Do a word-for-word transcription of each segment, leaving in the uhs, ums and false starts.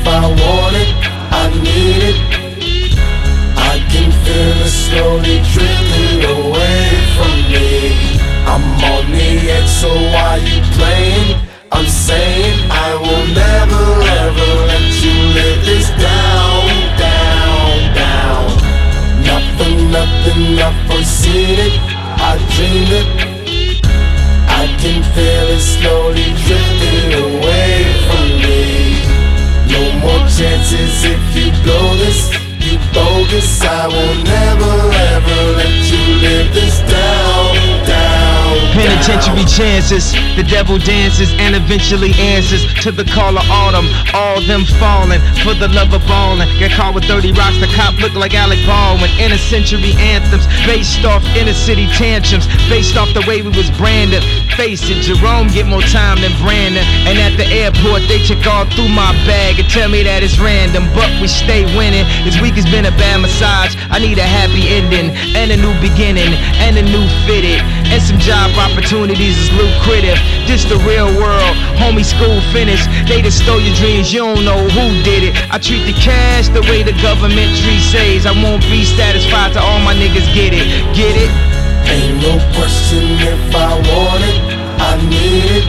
if I want it, I need it. I can feel it slowly drifting away from me. I'm on the edge, so why you playing? I'm saying I will never ever let you live this down, down, down. Not for nothing, I've foreseen it, I dreamed it. I can feel it slowly drifting away from me. No more chances if you blow this, you bogus. I will never ever let you live this down, down, down. Penitentiary chances, the devil dances and eventually answers to the call of autumn. All them falling for the love of ballin'. Get caught with thirty rocks, the cop look like Alec Baldwin. Inner century anthems based off inner city tantrums, based off the way we was branded. Face it, Jerome get more time than Brandon. And at the airport they check all through my bag and tell me that it's random, but we stay winning. This week has been a bad massage. I need a happy ending and a new beginning and a new fitted and some job opportunities is lucrative. This the real world, homie, school finished. They just stole your dreams, you don't know who did it. I treat the cash the way the government treats says. I won't be satisfied till all my niggas get it, get it? Ain't no question if I want it, I need it.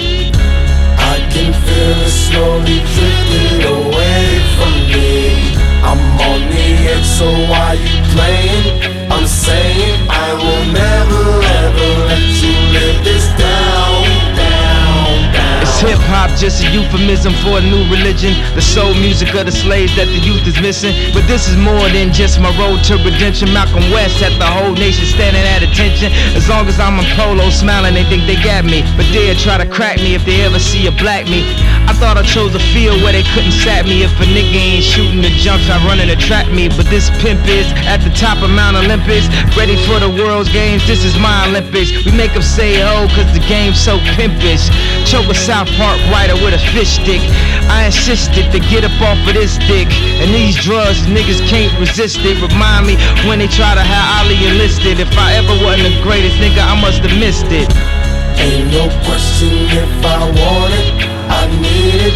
I can feel it slowly drifting away from me. I'm on the edge, so why you playing? I'm saying I will never ever let you live this down, down, down. It's hip-hop, just a euphemism for a new religion. The soul music of the slaves that the youth is missing. But this is more than just my road to redemption. Malcolm West had the whole nation standing at attention. As long as I'm in polo smiling, they think they got me. But they'll try to crack me if they ever see a black me. I thought I chose a field where they couldn't sap me. If a nigga ain't shooting the jumps, I run in to trap me. But this pimp is at the top of Mount Olympus, ready for the world's games, this is my Olympics. We make them say oh, cause the game's so pimpish. Choke a South Park writer with a fish stick. I insisted to get up off of this dick. And these drugs, niggas can't resist it. Remind me when they try to have Ali enlisted. If I ever wasn't the greatest nigga, I must have missed it. Ain't no question if I want it, I need it.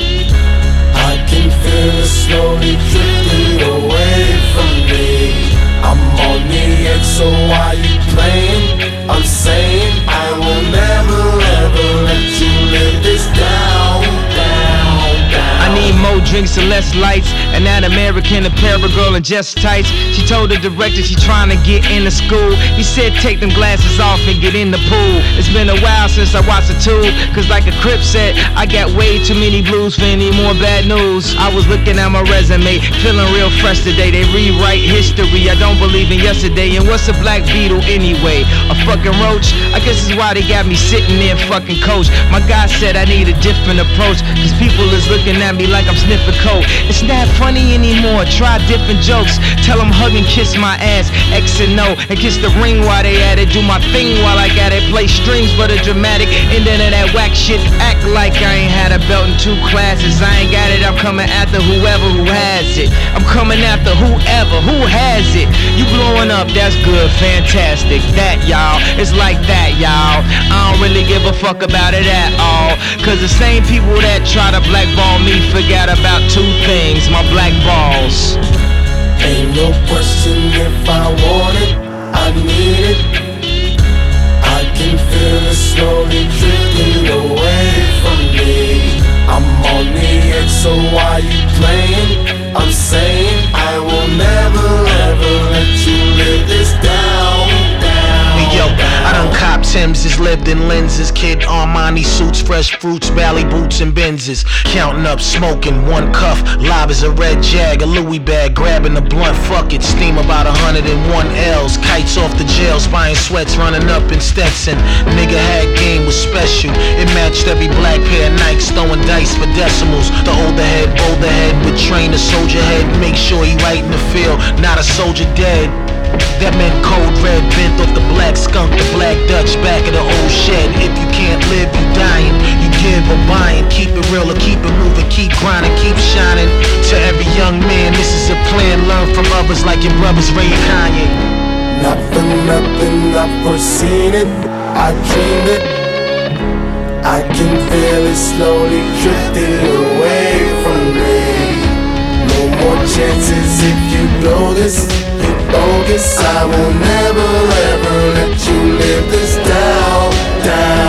I can feel it slowly drifting away from me. I'm on the edge, so why you playing? I'm saying I will never ever let you live this down, down, down. I need more drinks and less lights. And that American Apparel girl in just tights. She told the director she trying to get into school. He said take them glasses off and get in the pool. It's been a while since I watched the tube, cause like a Crip said, I got way too many blues for any more bad news. I was looking at my resume, feeling real fresh today. They rewrite history, I don't believe in yesterday. And what's a black beetle anyway? A fucking roach? I guess it's why they got me sitting there fucking coach. My guy said I need a different approach, cause people is looking at me like I'm sniffing coke. It's not funny anymore, try different jokes. Tell them hug and kiss my ass, X and O, and kiss the ring while they at it. Do my thing while I got it, play strings for the dramatic ending of that whack shit. Act like I ain't had a belt in two classes. I ain't got it, I'm coming after whoever who has it. I'm coming after whoever who has it. You blowing up, that's good, fantastic. That y'all, it's like that y'all. I don't really give a fuck about it at all, cause the same people that try to blackball me forgot about two things, my black balls. Ain't no question if I want it, I need it. I can feel it slowly drifting away from me. I'm on the edge, so why you playing? I'm saying I will never ever let you live this down, down. Yo, I done cop Timbs, lived in lenses, kid Armani suits, fresh fruits, Bally boots and Benzes. Counting up, smoking, one cuff, live as a red jag, a Louis bag, grabbing the blunt, fuck it, steam about a hundred and one L's, kites off the jails, buying sweats, running up in Stetson. Nigga had game was special, it matched every black pair of Nikes, throwing dice for decimals. The older head, bolder head, would train a soldier head, make sure he right in the field, not a soldier dead. That meant cold red, bent off the black skunk, the black Dutch, back of the old shed. If you can't live, you dying, you give or buying. Keep it real or keep it moving, keep grinding, keep shining. To every young man, this is a plan, learn from others like your brothers Ray and Kanye. Not for nothing, I've foreseen it, I dreamed it. I can feel it slowly drifting away from me. more chances if you blow this. You bogus, I will never ever let you live this down, down.